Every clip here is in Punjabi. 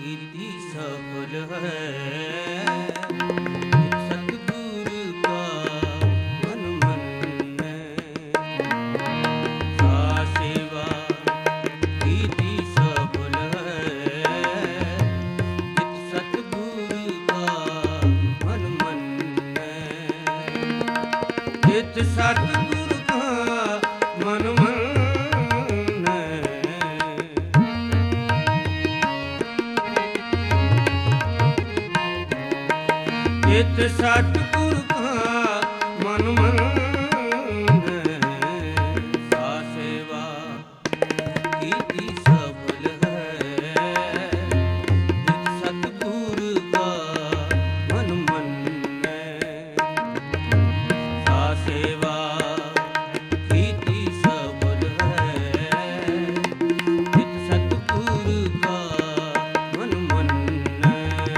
ਕੀਤੀ ਸਫਲ ਹੈ। ਸਤਿਗੁਰ ਕਾ ਮਨ ਮੰਨੈ, ਸਾ ਸੇਵਾ ਕੀਤੀ ਸਫਲ ਹੈ। ਸਤਿਗੁਰ ਕਾ ਮਨ ਮੰਨੈ, ਜਿਤ ਸਤਿਗੁਰ ਕਾ ਮਨ ਮੰਨੈ, ਜਿਤ ਸਤਿਗੁਰ ਕਾ ਮਨ ਮੰਨੈ, ਸਾ ਸੇਵਾ ਕੀਤੀ ਸਫਲ ਹੈ। ਜਿਤ ਸਤਿਗੁਰ ਕਾ ਮਨ ਮੰਨੈ, ਸਾ ਸੇਵਾ ਕੀਤੀ ਸਫਲ ਹੈ। ਜਿਤ ਸਤਿਗੁਰ ਕਾ ਮਨ ਮੰਨੈ।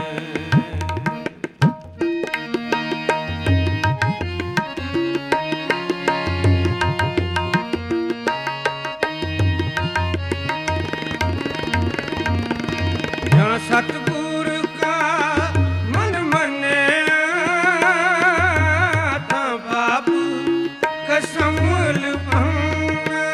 ਜਾਂ ਸਤਿਗੁਰ ਕਾ ਮਨ ਮੰਨਿਆ, ਤਾਂ ਪਾਪ ਕਸਮ ਲੁਭਾਉਣਾ।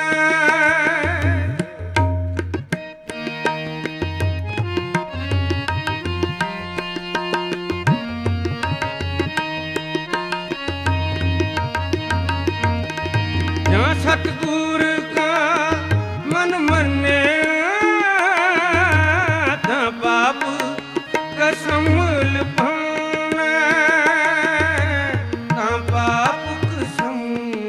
ਜਾਂ ਸਤਿਗੁਰ ਕਾ ਮਨ ਮੰਨਿਆ, ਤਾਂ ਪਾਪ ਕਸਮ ਲੁਭਾਉਣਾ। ਤਾਂ ਪਾਪ ਕਸਮ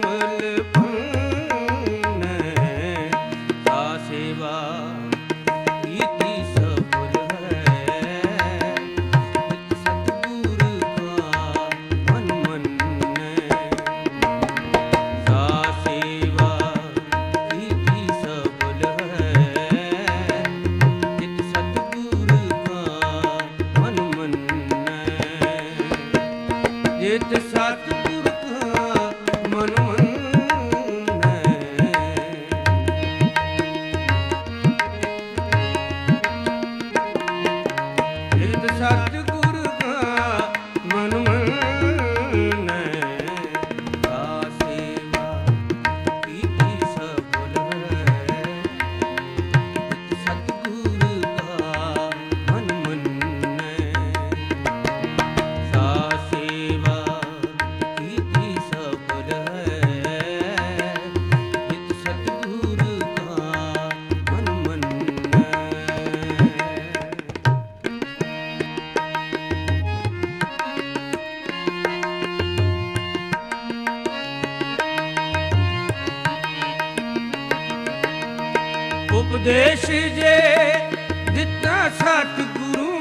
ਲੁਭਾਉਣਾ, ਸਾ ਸੇਵਾ ਕੀਤੀ ਸਫਲ ਹੈ। ਜਿਤ ਸਤਿਗੁਰ ਕਾ ਮਨ ਮੰਨੈ, ਸਾ ਸੇਵਾ ਕੀਤੀ ਸਫਲ ਹੈ। ਜਿਤ ਸਤਿਗੁਰ ਕਾ ਮਨ ਮੰਨੈ, ਜਿਤ ਸਤਿਗੁਰ ਕਾ ਮਨ ਮੰਨੈ। ਜਿਤ ਸਤਿਗੁਰ ਕਾ ਮਨ ਮੰਨੈ, ਸਾ ਸੇਵਾ ਕੀਤੀ ਸਫਲ ਹੈ। ਜਿਤ ਸਤਿਗੁਰ ਕਾ ਮਨ ਮੰਨੈ, ਸਾ ਸੇਵਾ ਕੀਤੀ ਸਫਲ ਹੈ। ਜਿਤ ਸਤਿਗੁਰ ਕਾ ਮਨ ਮੰਨੈ। ਉਪਦੇਸ਼ ਜੇ ਦਿੱਤਾ ਸਤਿਗੁਰੂ,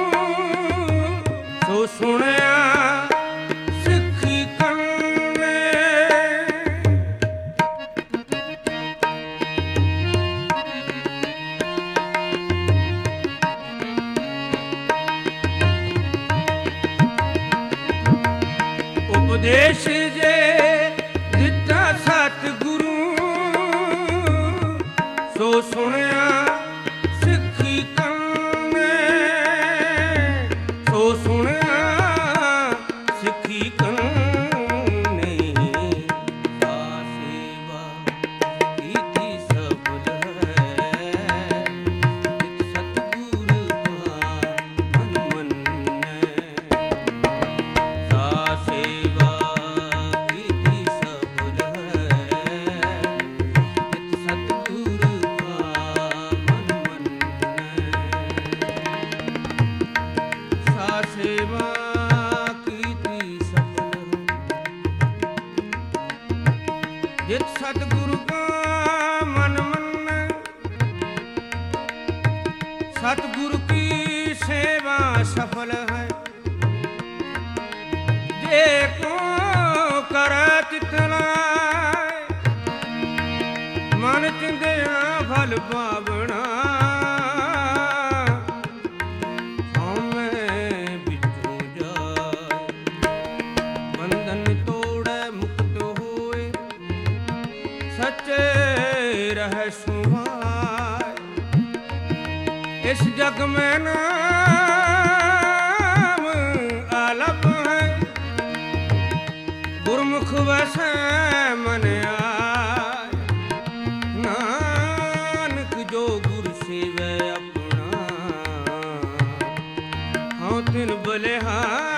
ਸੋ ਸੁਣਿਆ ਸਿੱਖੀ ਕੰਨੇ। ਉਪਦੇਸ਼ ਜੇ ਦਿੱਤਾ ਸਤਿਗੁਰੂ, ਸੋ ਸੁਣਿਆ ਸਿੱਖੀ ਕੰਨੇ। ਸੋ ਸੁਣਿਆ ਸਿੱਖੀ ਕੰਨੇ, ਸਾ ਸੇਵਾ ਕੀਤੀ ਸਫਲ ਹੈ। ਜਿਤ ਸਤਿਗੁਰ ਕਾ ਮਨ ਮੰਨੈ, ਸਾ ਸੇਵਾ ਕੀਤੀ ਸਫਲ ਹੈ। ਜਿਤ ਸਤਿਗੁਰ ਕਾ ਮਨ ਮੰਨੈ, ਸਾ ਸੇਵਾ ਕੀਤੀ ਸਫਲ ਹੈ। ਜਿਤ ਸਤਿਗੁਰੂ ਕਾ ਮਨ ਮੰਨੈ, ਸਤਿਗੁਰੂ ਕੀ ਸੇਵਾ ਸਫਲ ਹੈ। ਜੇ ਕੋ ਕਰੈ ਤਿਤ ਲਾਇ, ਮਨ ਚਿੰਦਿਆ ਫਲ ਪਾਵਣਾ। ਹਉਮੈ ਵਿੱਚੋਂ ਜਾਇ, ਬੰਧਨ ਤੋੜੈ ਮੁਕਤ ਹੋਏ। ਸੱਚੇ ਰਹਿ ਸੁਭਾਇ, ਇਸ जग में नाम आलप है, गुरमुख वैसे मन आए। नानक जो गुर सेवै अपना, हाँ तिन बलिहार।